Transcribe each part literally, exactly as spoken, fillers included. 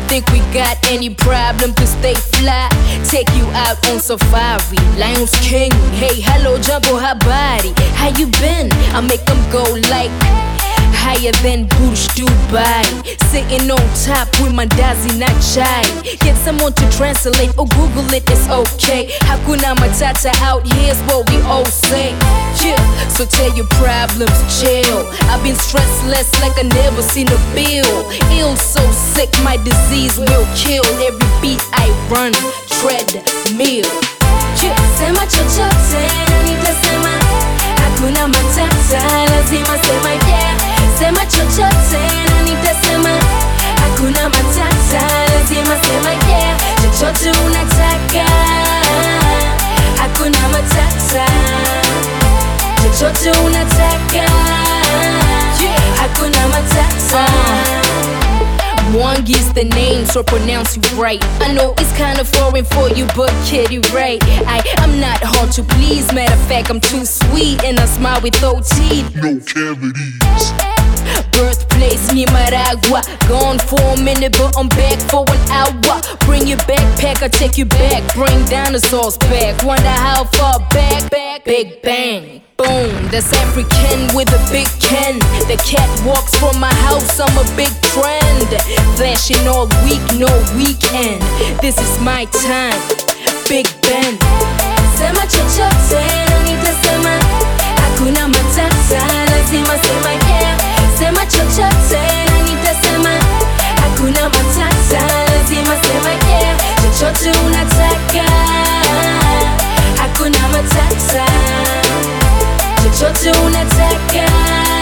think we got any problem to stay fly? Take you out on safari, Lions King. Hey, hello, Jungle, habari? How you been? I make them go like higher than Burj Dubai. Sitting on top with mandazi na chai. Get someone to translate or Google it, it's okay. Hakuna Matata out here's what we all say. Yeah, so tell your problems, chill. I've been stressless like I never seen a bill. Ill, so sick, my disease will kill. Every beat I run, tread, meal. Yeah, sema chochote, nitasema. Hakuna matata, lazima sema yeah. Sema chochote na nitasema. Hakuna matata, lazima sema yeah. Chochote unataka, hakuna matata. Chochote unataka, hakuna matata. Mwangi's the name, so pronounce you right. I know it's kinda foreign for you, but kid, you right. I, I'm not hard to please. Matter of fact, I'm too sweet, and I smile with no teeth. No cavities. Birthplace Nicaragua. Gone for a minute, but I'm back for an hour. Bring your backpack, I'll take you back. Bring dinosaurs back. Wonder how far back, back. Big bang, boom. That's African with a big Ken. The cat walks from my house, I'm a big trend. Flashing all week, no weekend. This is my time, Big Ben. Sema chochote, nitasema. Hakuna matata, lazima sema yeah. Sema chochote, nitasema. Hakuna matata, lazima sema yeah. Chochote unataka, hakuna matata. Chochote unataka,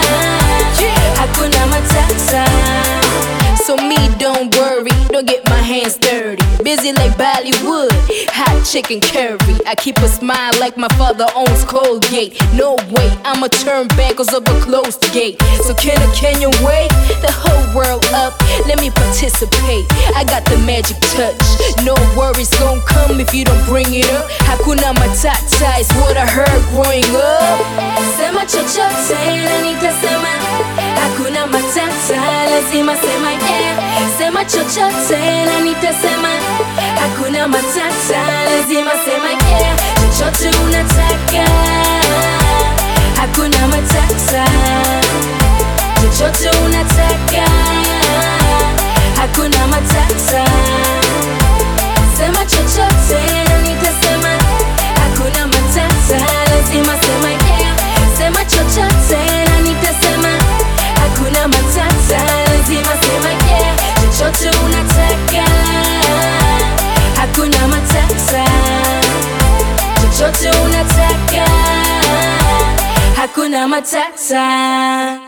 hakuna matata. So me, don't worry, don't get my hands dirty. Busy like Bollywood, hot chicken curry. I keep a smile like my father owns Colgate. No way, I'ma turn back cause of a closed gate. So can I, can you wait? The whole world up, let me participate. I got the magic touch. No worries gon' come if you don't bring it up. Hakuna matata is what I heard growing up. Sema chochote na nitasema. Hakuna matata, lazima sema yeah. Sema chochote na nitasema. Hakuna matata, lazima sema yeah. Chochote unataka, hakuna matata. Chochote unataka, hakuna matata. Sema chochote na nitasema. Hakuna matata, lazima sema yeah. Sema chochote na nitasema. Hakuna matata, lazima sema yeah. Chochote unataka, hakuna matata. Chochote unataka, hakuna matata.